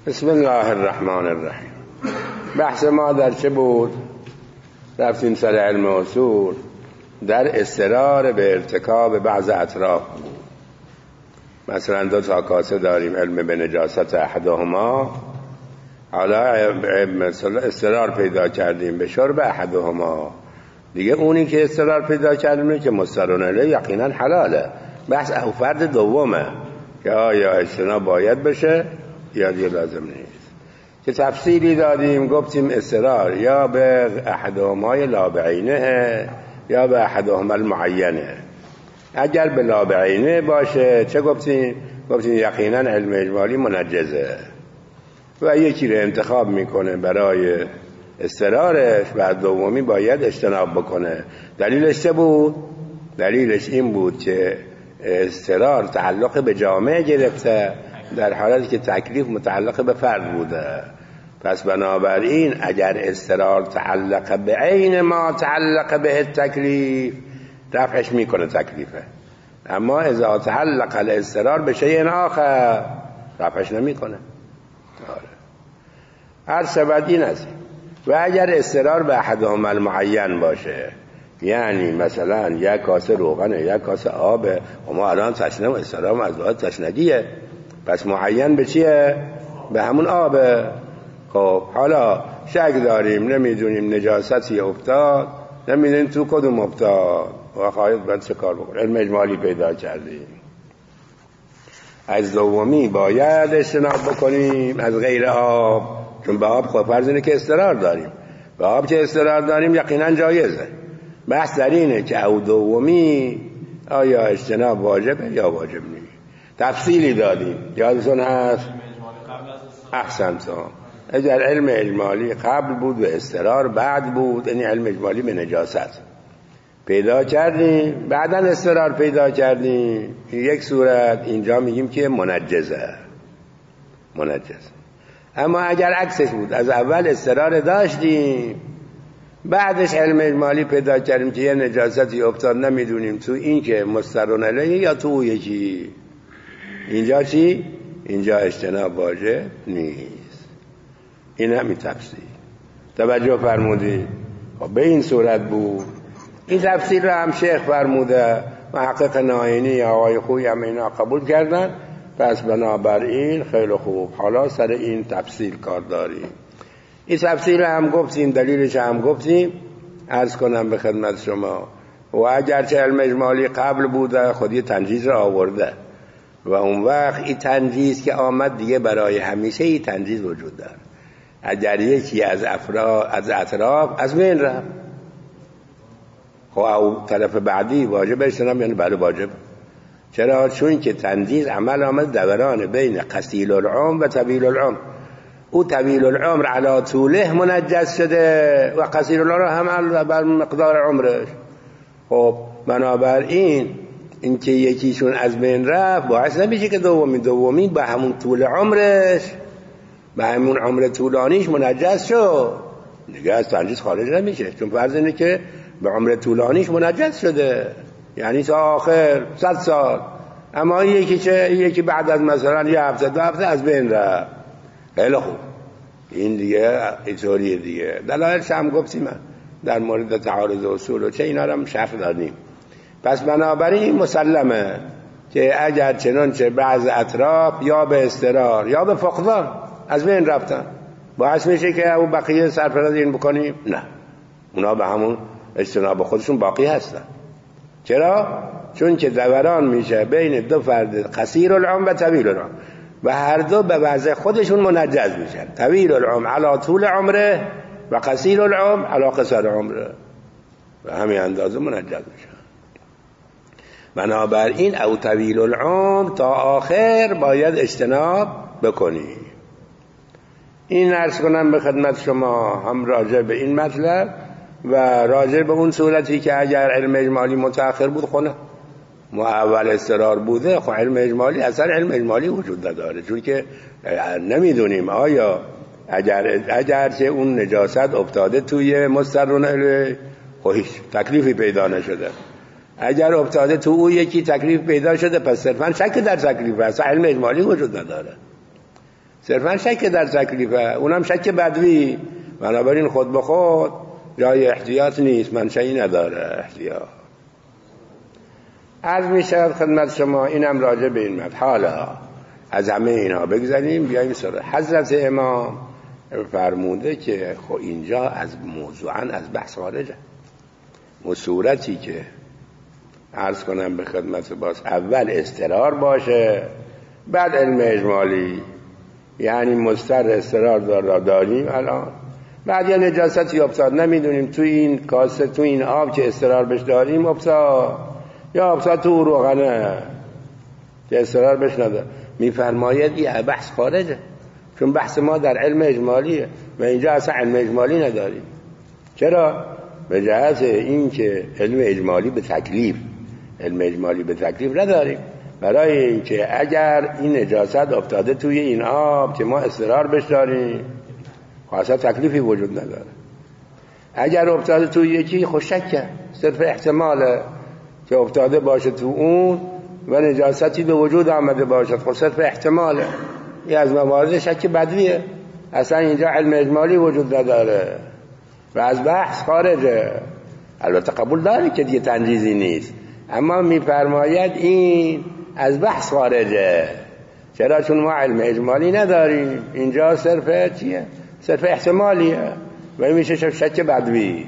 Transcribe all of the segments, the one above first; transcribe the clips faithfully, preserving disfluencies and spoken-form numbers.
بسم الله الرحمن الرحیم. بحث ما در چه بود؟ رفتیم سر علم اصول، در اضطرار به ارتکاب بعض اطراف بود. مثلا دو تا کاسه داریم، علم به نجاست احدهما، حالا اضطرار پیدا کردیم به شرب احدهما، دیگه اونی که اضطرار پیدا کردیم که مضطرون الیه یقینا حلاله. بحث او فرد دومه که آیا اجتناب باید بشه یا دیگه لازم نیست، که تفصیلی دادیم. گفتیم اضطرار یا به احدهما لا بعینه یا به احدهما المعینه. اگر به لا بعینه باشه چه گفتیم؟ گفتیم یقینا علم اجمالی منجزه و یکی رو انتخاب میکنه برای اضطرارش و دومی باید اجتناب بکنه. دلیلش چه بود؟ دلیلش این بود که اضطرار تعلق به جامعه گرفته در حالی که تکلیف متعلق به فرد بوده. پس بنابراین اگر اضطرار تعلق به عین ما تعلق به تکلیف، رفعش میکنه تکلیفه، اما اذا تعلق الاضطرار به شیء آخر رفعش نمیکنه. هر سبب این است. و اگر اضطرار به احدهما المعین باشه، یعنی مثلا یک کاسه روغنه یک کاسه آبه و ما الان تشنه و اضطرار از باید تشنگیه، پس معین به چیه؟ به همون آبه. خب حالا شک داریم، نمیدونیم نجاستی افتاد، نمیدونیم تو کدوم افتاد و خواهید باید چه کار بکنیم؟ علم اجمالی پیدا کردیم. از دومی باید اجتناب بکنیم، از غیر آب، چون به آب خود فرض اینه که اضطرار داریم، به آب که اضطرار داریم یقینا جایزه. بحث در اینه که او دومی آیا اجتناب واجبه یا واجب نیست. تفصیلی دادیم، یادتون هست؟ احسنتم. اگر علم اجمالی قبل بود به اضطرار بعد بود، یعنی علم اجمالی به نجاست پیدا کردیم، بعداً اضطرار پیدا کردیم، یک صورت اینجا میگیم که منجزه منجز. اما اگر عکسش بود، از اول اضطرار داشتیم بعدش علم اجمالی پیدا کردیم که یه نجاستی افتاد، نمیدونیم تو این که مضطرون الیه یا تو یکی، اینجا چی؟ اینجا اجتناب واجب نیست. این همین تفسیر. توجه فرمودید؟ خب به این صورت بود. این تفسیر رو هم شیخ فرموده، محقق ناینی آقای خوی هم اینا قبول کردن. پس بنابراین خیلی خوب، حالا سر این تفسیر کار داریم. این تفسیر هم گفتیم، دلیلش هم گفتیم، عرض کنم به خدمت شما. و اگرچه علم اجمالی قبل بوده خودی تنجیز را آورده و اون وقت این تنجیز که آمد دیگه برای همیشه این تنجیز وجود داره. اگر یکی از افراد از اطراف از بین رفت، خب او طرف بعدی واجب اجتناب، یعنی بله واجب. چرا؟ چون که تنجیز عمل آمد دوران بین قصیل العمر و طویل العمر. او طویل العمر علی طوله منجز شده و قصیر العمر هم بر مقدار عمرش. خب بنابراین این که یکیشون از بین رفت باعث نمیشه که دومی دومی به همون طول عمرش، به همون عمر طولانیش منجز شد، دیگه از تنجیز خارج نمیشه. چون فرض اینه که به عمر طولانیش منجز شده، یعنی تا آخر صد سال. اما یکی چه؟ یکی بعد از مثلا یه هفته دو هفته از بین رفت. خیلی خوب، این دیگه اینطوریه دیگه. دلایلش هم گفتیم من در مورد تعارض اصول و چه اینا رو هم شرح دادیم. پس بنابراین مسلمه که اگر چنانچه بعض اطراف یا به اضطرار یا به فقدان از بین رفتن، باعث میشه که او بقیه سرفراز این بکنیم؟ نه، اونا به همون اجتناب خودشون باقی هستن. چرا؟ چون که دوران میشه بین دو فرد قصیر العمر و طویل العمر و هر دو به وضع خودشون منجز میشن. طویل العمر علی طول عمره و قصیر العمر علی قصر عمره، و همین اندازه منجز میشن. بنابراین او طویل العمر تا آخر باید اجتناب بکنی. این عرض کنم به خدمت شما هم راجع به این مطلب و راجع به اون صورتی که اگر علم اجمالی متأخر بود خونه ما اول اضطرار بوده، خب علم اجمالی اصلا علم اجمالی وجود نداره، چون که نمیدونیم آیا اگر اگر چه اون نجاست افتاده توی مضطرون الیه، خب هیچ تکلیفی پیدا نشده. اگر افتاده تو او یکی تکلیف پیدا شده، پس صرفا شک در تکلیف، اصلا علم اجمالی وجود نداره. صرفا شک در تکلیفه، اونم شک بدوی. بنابراین خود به خود جای احتیاط نیست، منشئی نداره احتیاط. عرض می شود خدمت شما اینم راجع به این مد. حالا از همه اینها بگذاریم بیاییم سر حضرت امام فرموده که خب اینجا از موضوعا از بحث خارجه. و صورتی که عرض کنم به خدمت باز اول استقرار باشه بعد علم اجمالی، یعنی مستر استقرار دار داریم الان، بعد یه نجاستی افتاد نمیدونیم تو این کاسه تو این آب که استقرار بش داریم افتاد یا افتاد تو روغنه که استقرار بش نداره، میفرماید این بحث خارجه، چون بحث ما در علم اجمالیه و اینجا اصلا علم اجمالی نداریم. چرا؟ به جهت این که علم اجمالی به تکلیف علم اجمالی به تکلیف نداریم، برای اینکه اگر این نجاست افتاده توی این آب که ما استقرار بش داریم خاصا تکلیفی وجود نداره. اگر افتاده توی یکی خوشکه صرف احتماله که افتاده باشه تو اون و نجاستی به وجود آمده باشه، خب صرف احتماله. این از موارد شک بدویه، اصلا اینجا علم اجمالی وجود نداره و از بحث خارجه. البته قبول داری که دیگه تنجیزی نیست، اما میفرماید این از بحث خارجه. چرا؟ چون ما علم اجمالی نداریم، اینجا صرف چیه؟ صرف احتمالیه و این میشه شک بدوی.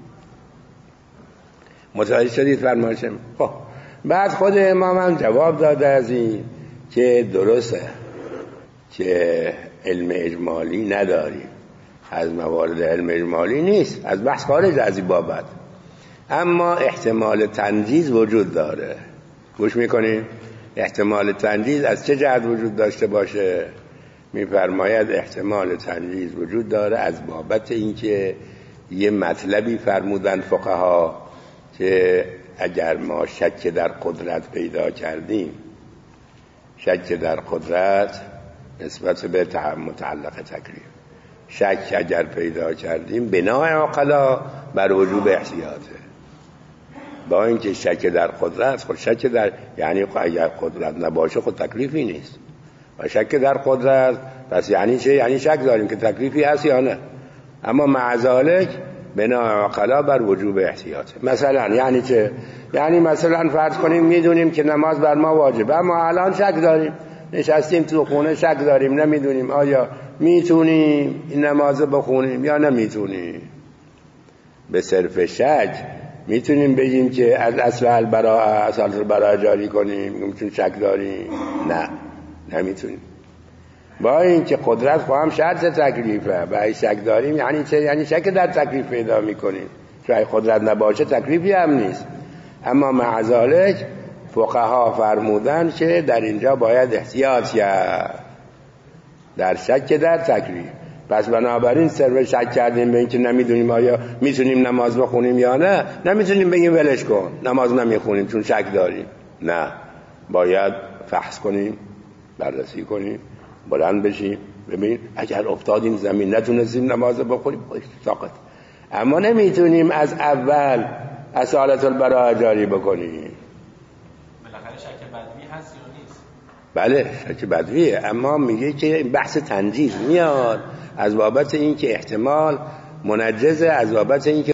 متوجه شدید فرمایشم؟ خب بعد خود امام هم جواب داده از این که درسته که علم اجمالی نداریم، از موارد علم اجمالی نیست، از بحث خارج از این بابت، اما احتمال تنجیز وجود داره. گوش میکنیم؟ احتمال تنجیز از چه جهت وجود داشته باشه؟ میفرماید احتمال تنجیز وجود داره از بابت اینکه یه مطلبی فرمودن فقها که اگر ما شک در قدرت پیدا کردیم، شک در قدرت نسبت به متعلق تکلیف، شک اگر پیدا کردیم بنای عقلا بر وجوب احتیاطه. با اینکه شک در قدرت، خود شک در یعنی اگر قدرت نباشه خود تکلیفی نیست، و شک در قدرت پس یعنی چه؟ یعنی شک داریم که تکلیفی هست یا نه، اما مع ذالک بنای عقلا بر وجوب احتیاطه. مثلا یعنی چه؟ یعنی مثلا فرض کنیم میدونیم که نماز بر ما واجبه، اما الان شک داریم، نشستیم تو خونه شک داریم، نمیدونیم آیا میتونیم این نماز بخونیم یا نمیتونیم. به صرف شک میتونیم بگیم که از اصل البراءه اصل البراءه جاری کنیم چون شک داریم؟ نه، نمیتونیم. با اینکه قدرت خواهم شرط تکلیفه و ای شک داریم یعنی چه؟ یعنی شک در تکلیف پیدا میکنیم، چون ای قدرت نباشه تکلیفی هم نیست. اما مع ذالک فقها فرمودن که در اینجا باید احتیاط کرد در شک در تکلیف. پس بنابراین صرف شک کردیم به اینکه نمیدونیم آیا میتونیم نماز بخونیم یا نه، نمیتونیم بگیم ولش کن نماز نمیخونیم چون شک داریم. نه، باید فحص کنیم، بررسی کنیم، بلند بشیم ببین اگر افتادیم زمین نتونستیم نماز بخونیم ساقط. اما نمیتونیم از اول اصالت البراءه جاری بکنیم. بالاخره شک بدوی هست یا نیست؟ بله شک بدویه، اما میگه که بحث تنجیز میاد از بابت این که احتمال منجزه، از بابت این که